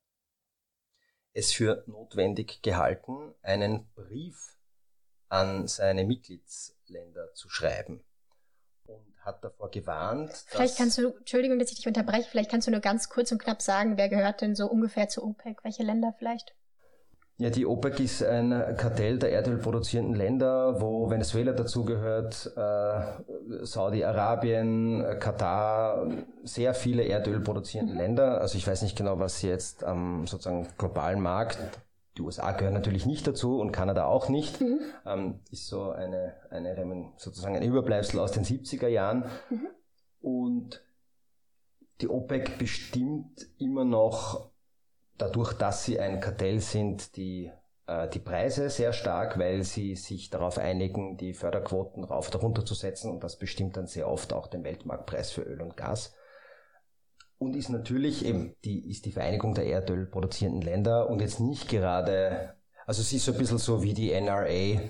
es für notwendig gehalten, einen Brief an seine Mitgliedsländer zu schreiben und hat davor gewarnt, Vielleicht kannst du, Entschuldigung, dass ich dich unterbreche, vielleicht kannst du nur ganz kurz und knapp sagen, wer gehört denn so ungefähr zur OPEC, welche Länder vielleicht? Ja, die OPEC ist ein Kartell der erdölproduzierenden Länder, wo Venezuela dazugehört, äh, Saudi-Arabien, Katar, sehr viele erdölproduzierende mhm. Länder. Also ich weiß nicht genau, was jetzt am sozusagen globalen Markt, die U S A gehören natürlich nicht dazu und Kanada auch nicht, mhm. ähm, ist so eine, eine sozusagen ein Überbleibsel aus den siebziger Jahren. Mhm. Und die OPEC bestimmt immer noch dadurch, dass sie ein Kartell sind, die, äh, die Preise sehr stark, weil sie sich darauf einigen, die Förderquoten rauf und runter zu setzen und das bestimmt dann sehr oft auch den Weltmarktpreis für Öl und Gas. Und ist natürlich eben, die ist die Vereinigung der erdölproduzierenden Länder und jetzt nicht gerade, also sie ist so ein bisschen so wie die N R A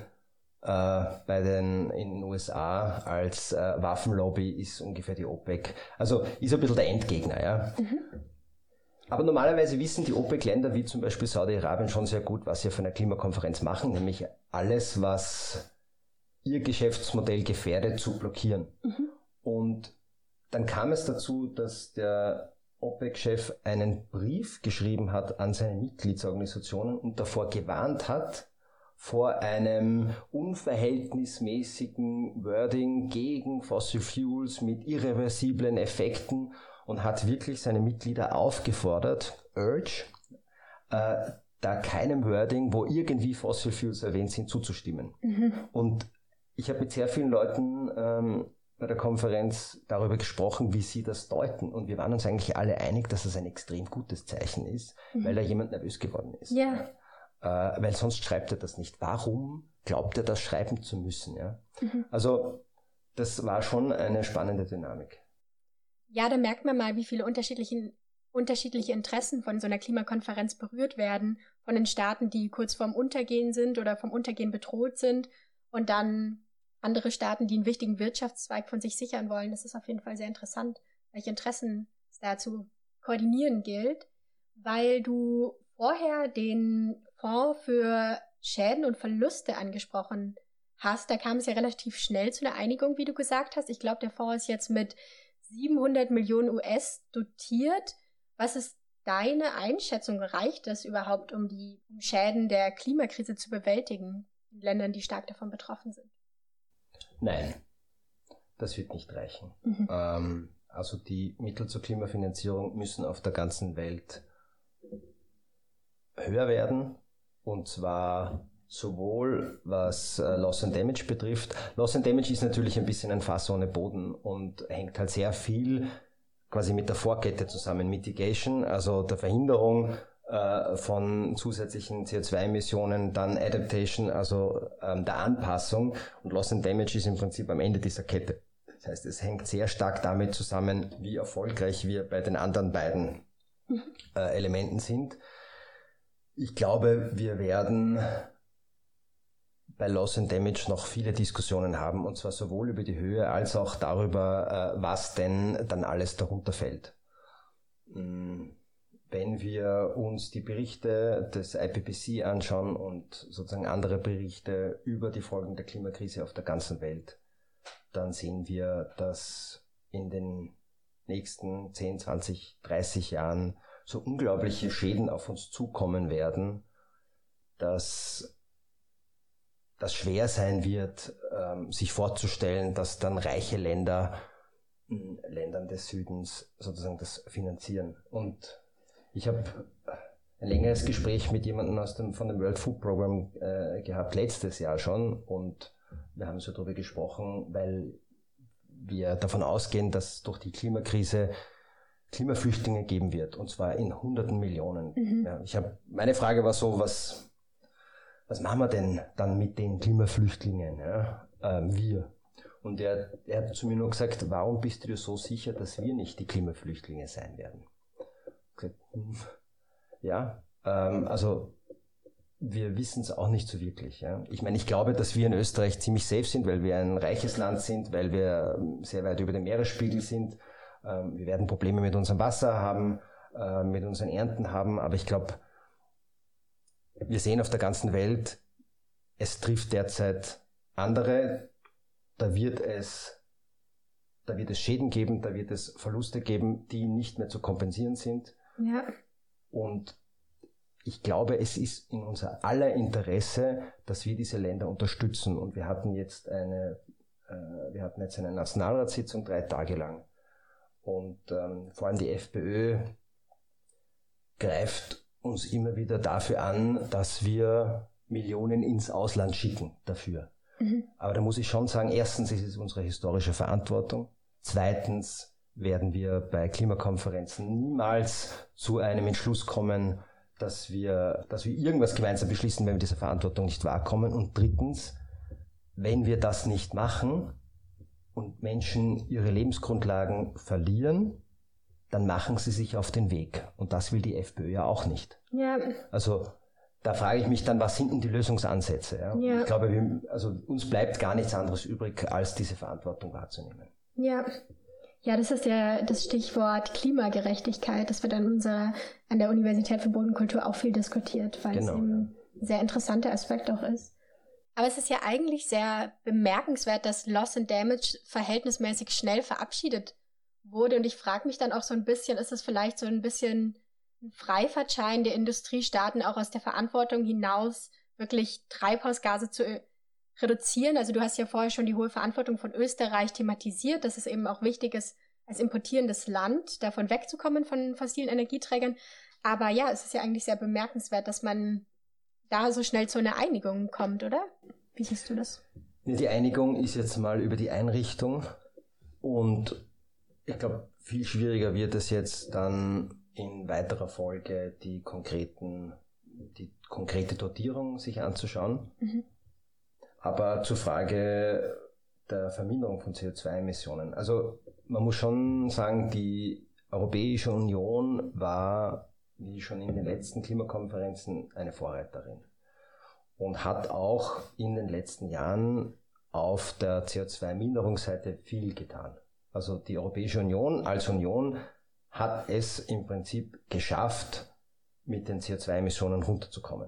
äh, bei den, in den U S A als äh, Waffenlobby ist ungefähr die OPEC. Also ist ein bisschen der Endgegner, ja. Mhm. Aber normalerweise wissen die OPEC-Länder wie zum Beispiel Saudi-Arabien schon sehr gut, was sie auf einer Klimakonferenz machen, nämlich alles, was ihr Geschäftsmodell gefährdet, zu blockieren. Mhm. Und dann kam es dazu, dass der OPEC-Chef einen Brief geschrieben hat an seine Mitgliedsorganisationen und davor gewarnt hat, vor einem unverhältnismäßigen Wording gegen Fossil Fuels mit irreversiblen Effekten und hat wirklich seine Mitglieder aufgefordert, urge, äh, da keinem Wording, wo irgendwie Fossil Fuels erwähnt sind, zuzustimmen. Mhm. Und ich habe mit sehr vielen Leuten ähm, bei der Konferenz darüber gesprochen, wie sie das deuten. Und wir waren uns eigentlich alle einig, dass es ein extrem gutes Zeichen ist, mhm. weil da jemand nervös geworden ist. Ja. Äh, weil sonst schreibt er das nicht. Warum glaubt er, das schreiben zu müssen? Ja? Mhm. Also das war schon eine spannende Dynamik. Ja, da merkt man mal, wie viele unterschiedliche, unterschiedliche Interessen von so einer Klimakonferenz berührt werden. Von den Staaten, die kurz vorm Untergehen sind oder vom Untergehen bedroht sind. Und dann andere Staaten, die einen wichtigen Wirtschaftszweig von sich sichern wollen. Das ist auf jeden Fall sehr interessant, welche Interessen es da zu koordinieren gilt, weil du vorher den Fonds für Schäden und Verluste angesprochen hast. Da kam es ja relativ schnell zu einer Einigung, wie du gesagt hast. Ich glaube, der Fonds ist jetzt mit siebenhundert Millionen U S dotiert. Was ist deine Einschätzung? Reicht das überhaupt, um die Schäden der Klimakrise zu bewältigen in Ländern, die stark davon betroffen sind? Nein, das wird nicht reichen. Mhm. Ähm, also die Mittel zur Klimafinanzierung müssen auf der ganzen Welt höher werden, und zwar sowohl was äh, Loss and Damage betrifft. Loss and Damage ist natürlich ein bisschen ein Fass ohne Boden und hängt halt sehr viel quasi mit der Vorkette zusammen. Mitigation, also der Verhinderung äh, von zusätzlichen C O zwei Emissionen, dann Adaptation, also ähm, der Anpassung, und Loss and Damage ist im Prinzip am Ende dieser Kette. Das heißt, es hängt sehr stark damit zusammen, wie erfolgreich wir bei den anderen beiden äh, Elementen sind. Ich glaube, wir werden bei Loss and Damage noch viele Diskussionen haben, und zwar sowohl über die Höhe als auch darüber, äh, was denn dann alles darunter fällt. Mm. Wenn wir uns die Berichte des I P C C anschauen und sozusagen andere Berichte über die Folgen der Klimakrise auf der ganzen Welt, dann sehen wir, dass in den nächsten zehn, zwanzig, dreißig Jahren so unglaubliche Schäden auf uns zukommen werden, dass das schwer sein wird, sich vorzustellen, dass dann reiche Länder, Ländern des Südens sozusagen das finanzieren. Und ich habe ein längeres Gespräch mit jemandem aus dem, von dem World Food Program äh, gehabt, letztes Jahr schon, und wir haben so darüber gesprochen, weil wir davon ausgehen, dass durch die Klimakrise Klimaflüchtlinge geben wird, und zwar in hunderten Millionen. Mhm. Ja, ich hab, meine Frage war so, was, was machen wir denn dann mit den Klimaflüchtlingen? Ja? Ähm, wir. Und er, er hat zu mir nur gesagt, warum bist du dir so sicher, dass wir nicht die Klimaflüchtlinge sein werden? Ja, ähm, also wir wissen es auch nicht so wirklich. Ja. Ich meine, ich glaube, dass wir in Österreich ziemlich safe sind, weil wir ein reiches Land sind, weil wir sehr weit über dem Meeresspiegel sind. Ähm, wir werden Probleme mit unserem Wasser haben, äh, mit unseren Ernten haben, aber ich glaube, wir sehen auf der ganzen Welt, es trifft derzeit andere, da wird es da wird es Schäden geben, da wird es Verluste geben, die nicht mehr zu kompensieren sind. Ja. Und ich glaube, es ist in unser aller Interesse, dass wir diese Länder unterstützen. Und wir hatten jetzt eine, äh, wir hatten jetzt eine Nationalratssitzung drei Tage lang. Und ähm, vor allem die FPÖ greift uns immer wieder dafür an, dass wir Millionen ins Ausland schicken dafür. Mhm. Aber da muss ich schon sagen, erstens ist es unsere historische Verantwortung. Zweitens werden wir bei Klimakonferenzen niemals zu einem Entschluss kommen, dass wir, dass wir irgendwas gemeinsam beschließen, wenn wir diese Verantwortung nicht wahrkommen. Und drittens, wenn wir das nicht machen und Menschen ihre Lebensgrundlagen verlieren, dann machen sie sich auf den Weg. Und das will die FPÖ ja auch nicht. Ja. Also da frage ich mich dann, was sind denn die Lösungsansätze? Ja? Ja. Ich glaube, wir, also uns bleibt gar nichts anderes übrig, als diese Verantwortung wahrzunehmen. Ja. Ja, das ist ja das Stichwort Klimagerechtigkeit. Das wird an unserer, an der Universität für Bodenkultur auch viel diskutiert, weil genau, es eben ein sehr interessanter Aspekt auch ist. Aber es ist ja eigentlich sehr bemerkenswert, dass Loss and Damage verhältnismäßig schnell verabschiedet wurde. Und ich frage mich dann auch so ein bisschen, ist es vielleicht so ein bisschen ein Freifahrtschein der Industriestaaten auch aus der Verantwortung hinaus, wirklich Treibhausgase zu reduzieren? Also du hast ja vorher schon die hohe Verantwortung von Österreich thematisiert, dass es eben auch wichtig ist, als importierendes Land davon wegzukommen von fossilen Energieträgern. Aber ja, es ist ja eigentlich sehr bemerkenswert, dass man da so schnell zu einer Einigung kommt, oder? Wie siehst du das? Die Einigung ist jetzt mal über die Einrichtung Und ich glaube, viel schwieriger wird es jetzt dann in weiterer Folge die konkreten, die konkrete Dotierung sich anzuschauen. Mhm. Aber zur Frage der Verminderung von C O zwei Emissionen. Also man muss schon sagen, die Europäische Union war, wie schon in den letzten Klimakonferenzen, eine Vorreiterin und hat auch in den letzten Jahren auf der C O zwei Minderungsseite viel getan. Also die Europäische Union als Union hat es im Prinzip geschafft, mit den C O zwei Emissionen runterzukommen.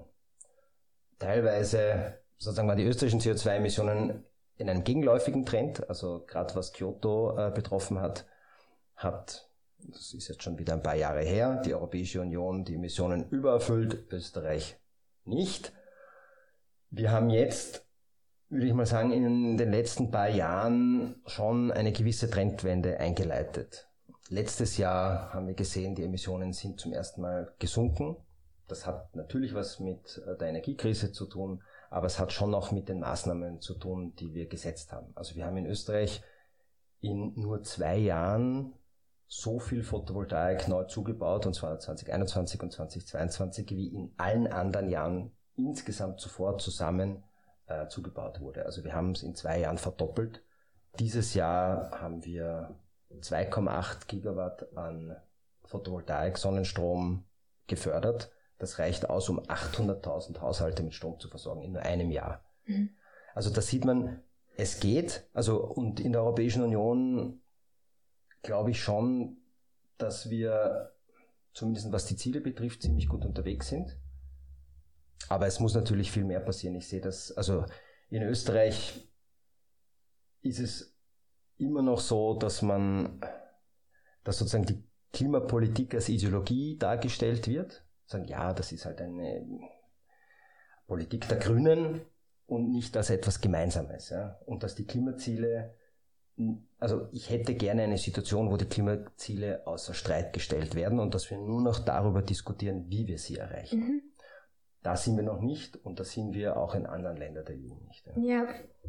Teilweise sozusagen waren die österreichischen C O zwei Emissionen in einem gegenläufigen Trend, also gerade was Kyoto äh, betroffen hat, hat, das ist jetzt schon wieder ein paar Jahre her, die Europäische Union die Emissionen übererfüllt, Österreich nicht. Wir haben jetzt, würde ich mal sagen, in den letzten paar Jahren schon eine gewisse Trendwende eingeleitet. Letztes Jahr haben wir gesehen, die Emissionen sind zum ersten Mal gesunken. Das hat natürlich was mit der Energiekrise zu tun, aber es hat schon auch mit den Maßnahmen zu tun, die wir gesetzt haben. Also wir haben in Österreich in nur zwei Jahren so viel Photovoltaik neu zugebaut, und zwar zwanzig einundzwanzig und zwanzig zweiundzwanzig, wie in allen anderen Jahren insgesamt zuvor zusammen äh, zugebaut wurde. Also wir haben es in zwei Jahren verdoppelt. Dieses Jahr haben wir zwei Komma acht Gigawatt an Photovoltaik, Sonnenstrom gefördert. Das reicht aus, um achthunderttausend Haushalte mit Strom zu versorgen in nur einem Jahr. Mhm. Also da sieht man, es geht. Also und in der Europäischen Union glaube ich schon, dass wir zumindest was die Ziele betrifft ziemlich gut unterwegs sind. Aber es muss natürlich viel mehr passieren. Ich sehe das, also in Österreich ist es immer noch so, dass man, dass sozusagen die Klimapolitik als Ideologie dargestellt wird. Sagen, ja, das ist halt eine Politik der Grünen und nicht als etwas Gemeinsames. Ja. Und dass die Klimaziele, also ich hätte gerne eine Situation, wo die Klimaziele außer Streit gestellt werden und dass wir nur noch darüber diskutieren, wie wir sie erreichen. Mhm. Da sind wir noch nicht und da sind wir auch in anderen Ländern der E U nicht. Ja. Ja.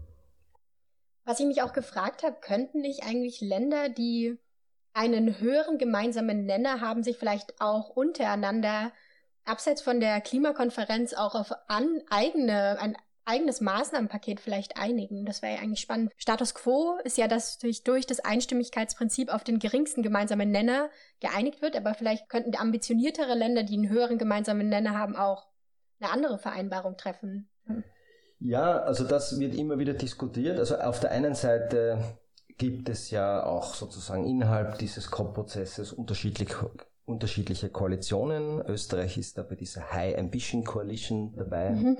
Was ich mich auch gefragt habe, könnten nicht eigentlich Länder, die einen höheren gemeinsamen Nenner haben, sich vielleicht auch untereinander abseits von der Klimakonferenz auch auf an eigene, ein eigenes Maßnahmenpaket vielleicht einigen? Das wäre ja eigentlich spannend. Status quo ist ja, dass sich durch das Einstimmigkeitsprinzip auf den geringsten gemeinsamen Nenner geeinigt wird, aber vielleicht könnten ambitioniertere Länder, die einen höheren gemeinsamen Nenner haben, auch eine andere Vereinbarung treffen. Ja, also das wird immer wieder diskutiert. Also auf der einen Seite gibt es ja auch sozusagen innerhalb dieses C O P-Prozesses unterschiedliche, unterschiedliche Koalitionen. Österreich ist da bei dieser High Ambition Coalition dabei, mhm.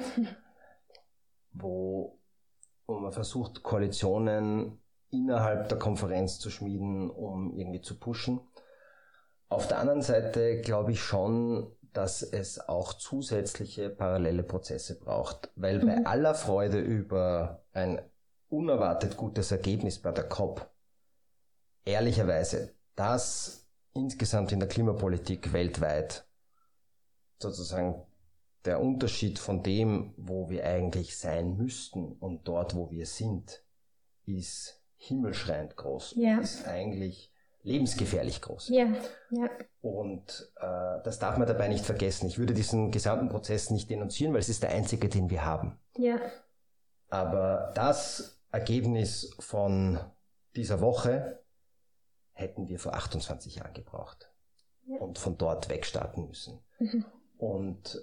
wo, wo man versucht, Koalitionen innerhalb der Konferenz zu schmieden, um irgendwie zu pushen. Auf der anderen Seite glaube ich schon, dass es auch zusätzliche parallele Prozesse braucht, weil mhm. bei aller Freude über ein unerwartet gutes Ergebnis bei der C O P, ehrlicherweise, dass insgesamt in der Klimapolitik weltweit sozusagen der Unterschied von dem, wo wir eigentlich sein müssten und dort, wo wir sind, ist himmelschreiend groß. Ja. Ist eigentlich lebensgefährlich groß. Ja, ja. Und äh, das darf man dabei nicht vergessen. Ich würde diesen gesamten Prozess nicht denunzieren, weil es ist der einzige, den wir haben. Ja. Aber das Ergebnis von dieser Woche hätten wir vor achtundzwanzig Jahren gebraucht. Ja. Und von dort weg starten müssen. Mhm. Und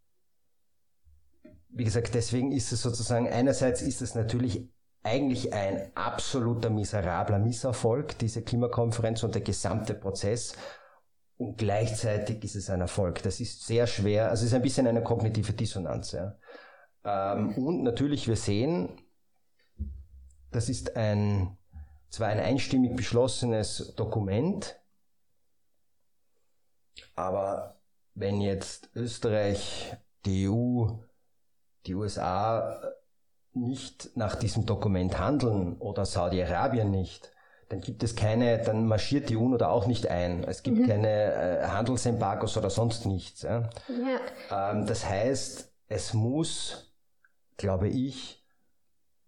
wie gesagt, deswegen ist es sozusagen, einerseits ist es natürlich eigentlich ein absoluter miserabler Misserfolg, diese Klimakonferenz und der gesamte Prozess. Und gleichzeitig ist es ein Erfolg. Das ist sehr schwer, also es ist ein bisschen eine kognitive Dissonanz. Ja. Ähm, und natürlich, wir sehen, das ist ein, zwar ein einstimmig beschlossenes Dokument, aber wenn jetzt Österreich, die E U, die U S A nicht nach diesem Dokument handeln oder Saudi-Arabien nicht, dann gibt es keine, dann marschiert die UNO da auch nicht ein. Es gibt mhm. keine äh, Handelsembargos oder sonst nichts. Ja? Ja. Ähm, das heißt, es muss, glaube ich,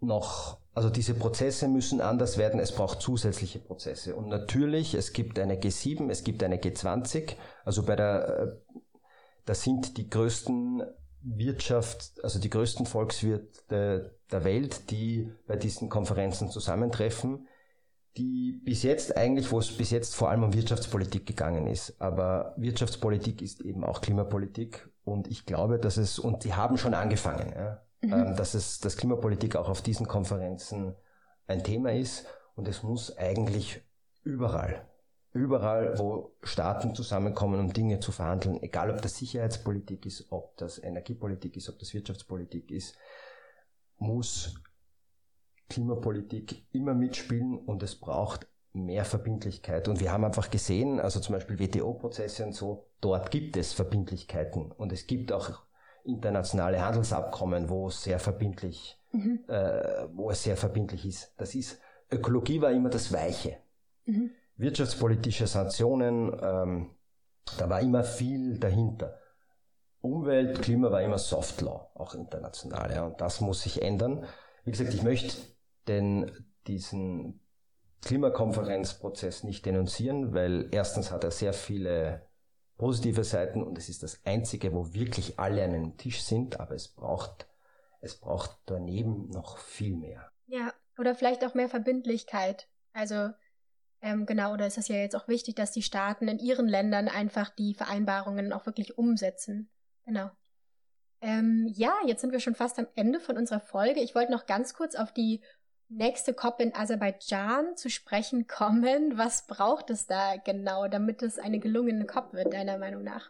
noch, also diese Prozesse müssen anders werden, es braucht zusätzliche Prozesse. Und natürlich, es gibt eine G sieben, es gibt eine G zwanzig, also bei der, das sind die größten Wirtschaft, also die größten Volkswirte der Welt, die bei diesen Konferenzen zusammentreffen, die bis jetzt eigentlich, wo es bis jetzt vor allem um Wirtschaftspolitik gegangen ist. Aber Wirtschaftspolitik ist eben auch Klimapolitik und ich glaube, dass es, und die haben schon angefangen, ja, mhm. ähm, dass es, dass Klimapolitik auch auf diesen Konferenzen ein Thema ist und es muss eigentlich überall, überall, wo Staaten zusammenkommen, um Dinge zu verhandeln, egal ob das Sicherheitspolitik ist, ob das Energiepolitik ist, ob das Wirtschaftspolitik ist, muss Klimapolitik immer mitspielen und es braucht mehr Verbindlichkeit. Und wir haben einfach gesehen, also zum Beispiel W T O-Prozesse und so, dort gibt es Verbindlichkeiten und es gibt auch internationale Handelsabkommen, wo es sehr verbindlich, mhm. äh, wo es sehr verbindlich ist. Das ist, Ökologie war immer das Weiche. Mhm. Wirtschaftspolitische Sanktionen, ähm, da war immer viel dahinter. Umwelt, Klima war immer Soft Law, auch international, ja, und das muss sich ändern. Wie gesagt, ich möchte den, diesen Klimakonferenzprozess nicht denunzieren, weil erstens hat er sehr viele positive Seiten und es ist das einzige, wo wirklich alle an einem Tisch sind, aber es braucht, es braucht daneben noch viel mehr. Ja, oder vielleicht auch mehr Verbindlichkeit. Also ähm, genau, oder ist es ja jetzt auch wichtig, dass die Staaten in ihren Ländern einfach die Vereinbarungen auch wirklich umsetzen. Genau. Ähm, ja, jetzt sind wir schon fast am Ende von unserer Folge. Ich wollte noch ganz kurz auf die nächste COP in Aserbaidschan zu sprechen kommen. Was braucht es da genau, damit es eine gelungene COP wird, deiner Meinung nach?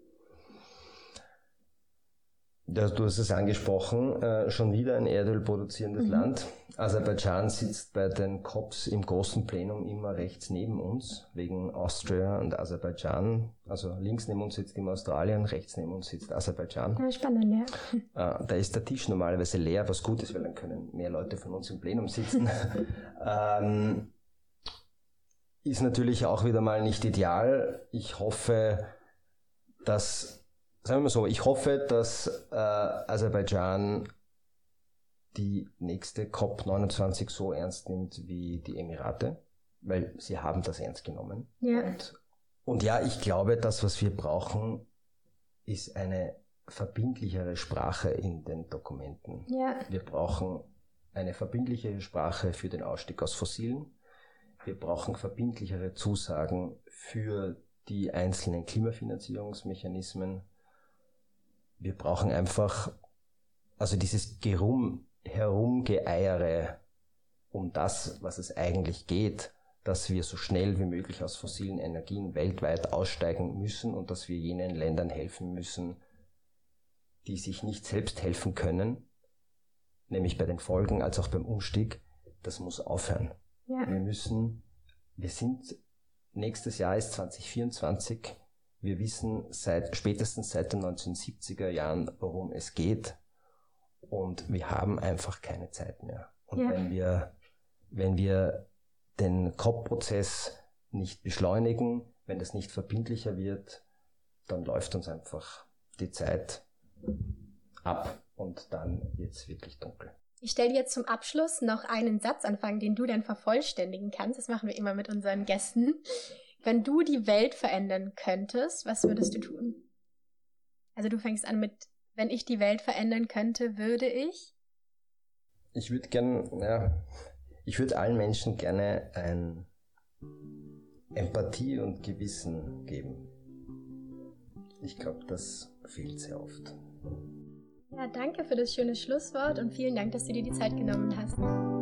Ja, du hast es angesprochen, äh, schon wieder ein Erdöl produzierendes mhm. Land. Aserbaidschan sitzt bei den COPs im großen Plenum immer rechts neben uns, wegen Austria und Aserbaidschan. Also links neben uns sitzt immer Australien, rechts neben uns sitzt Aserbaidschan. Ja, spannend, ja. Äh, da ist der Tisch normalerweise leer, was gut ist, weil dann können mehr Leute von uns im Plenum sitzen. ähm, ist natürlich auch wieder mal nicht ideal. Ich hoffe, dass Sagen wir mal so, ich hoffe, dass äh, Aserbaidschan die nächste COP neunundzwanzig so ernst nimmt wie die Emirate, weil sie haben das ernst genommen. Ja. Und, und ja, ich glaube, das, was wir brauchen, ist eine verbindlichere Sprache in den Dokumenten. Ja. Wir brauchen eine verbindlichere Sprache für den Ausstieg aus Fossilen. Wir brauchen verbindlichere Zusagen für die einzelnen Klimafinanzierungsmechanismen. Wir brauchen einfach, also dieses Gerum, Herumgeeiere um das, was es eigentlich geht, dass wir so schnell wie möglich aus fossilen Energien weltweit aussteigen müssen und dass wir jenen Ländern helfen müssen, die sich nicht selbst helfen können, nämlich bei den Folgen als auch beim Umstieg, das muss aufhören. Ja. Wir müssen, wir sind, nächstes Jahr ist zwanzig vierundzwanzig, wir wissen seit spätestens seit den neunzehnhundertsiebziger Jahren, worum es geht und wir haben einfach keine Zeit mehr. Und ja. wenn wir wenn wir den COP-Prozess nicht beschleunigen, wenn das nicht verbindlicher wird, dann läuft uns einfach die Zeit ab und dann wird es wirklich dunkel. Ich stelle dir jetzt zum Abschluss noch einen Satz anfangen, den du dann vervollständigen kannst. Das machen wir immer mit unseren Gästen. Wenn du die Welt verändern könntest, was würdest du tun? Also du fängst an mit, wenn ich die Welt verändern könnte, würde ich? Ich würde gerne, ja, ich würde allen Menschen gerne ein Empathie und Gewissen geben. Ich glaube, das fehlt sehr oft. Ja, danke für das schöne Schlusswort und vielen Dank, dass du dir die Zeit genommen hast.